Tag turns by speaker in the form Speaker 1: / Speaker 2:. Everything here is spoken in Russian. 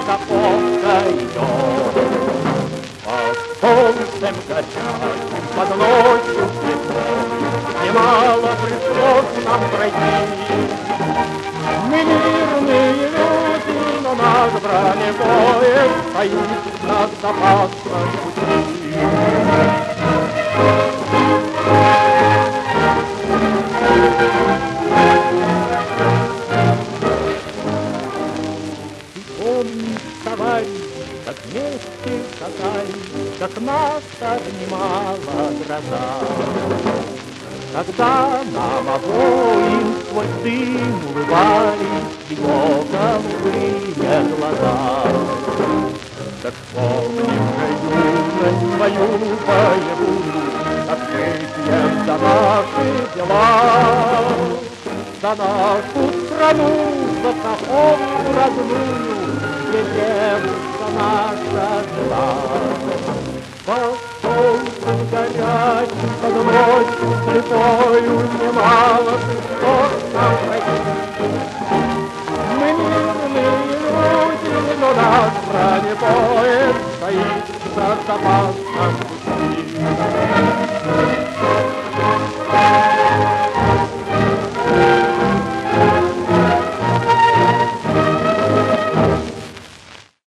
Speaker 1: страховка идет. По солнцем горячим, под ночью светлой, немало пришлось нам пройти. Мы мирные люди, но наш бронепоезд стоит на запасном пути. Как вместе катались, как нас обнимала гроза. Когда нам обоим сквозь дым улыбались его голубые глаза. Так вспомним же юность свою боевую, открытием за наши дела, за нашу страну, за страховку родную, где девушка наша жила. По солнцу горячим, под ночью слепою, немало пришлось нам пройти. Мы мирные люди, но наш бронепоезд стоит на запас.